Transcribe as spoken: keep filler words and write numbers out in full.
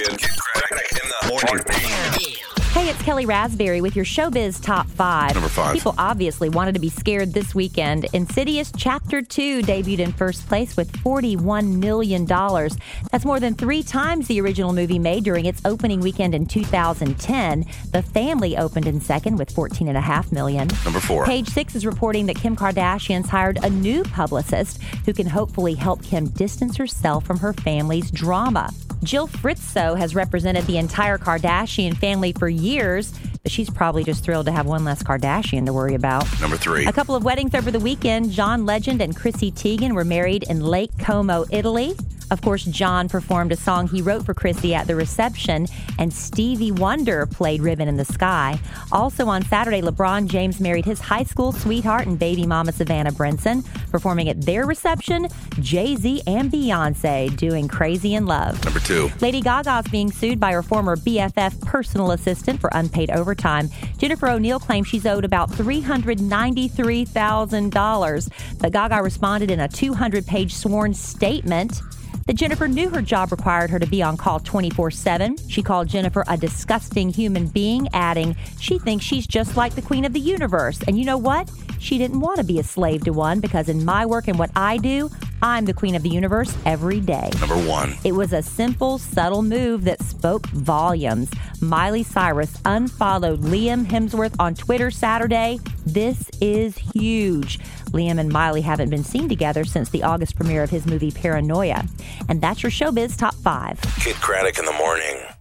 Kid Craddock in the morning. Hey, it's Kelly Raspberry with your Showbiz Top five. Number five. People obviously wanted to be scared this weekend. Insidious Chapter two debuted in first place with forty-one million dollars. That's more than three times the original movie made during its opening weekend in two thousand ten. The Family opened in second with fourteen point five million dollars. Number four. Page Six is reporting that Kim Kardashian's hired a new publicist who can hopefully help Kim distance herself from her family's drama. Jill Fritzso has represented the entire Kardashian family for years, but she's probably just thrilled to have one less Kardashian to worry about. Number three. A couple of weddings over the weekend. John Legend and Chrissy Teigen were married in Lake Como, Italy. Of course, John performed a song he wrote for Chrissy at the reception, and Stevie Wonder played Ribbon in the Sky. Also on Saturday, LeBron James married his high school sweetheart and baby mama Savannah Brinson. Performing at their reception, Jay-Z and Beyonce doing Crazy in Love. Number two. Lady Gaga is being sued by her former B F F personal assistant for unpaid overtime. Jennifer O'Neill claims she's owed about three hundred ninety-three thousand dollars. But Gaga responded in a two hundred page sworn statement that Jennifer knew her job required her to be on call twenty-four seven. She called Jennifer a disgusting human being, adding, she thinks she's just like the queen of the universe. And you know what? She didn't want to be a slave to one, because in my work and what I do, I'm the queen of the universe every day. Number one. It was a simple, subtle move that spoke volumes. Miley Cyrus unfollowed Liam Hemsworth on Twitter Saturday. This is huge. Liam and Miley haven't been seen together since the August premiere of his movie Paranoia. And that's your Showbiz Top five. Kid Craddock in the morning.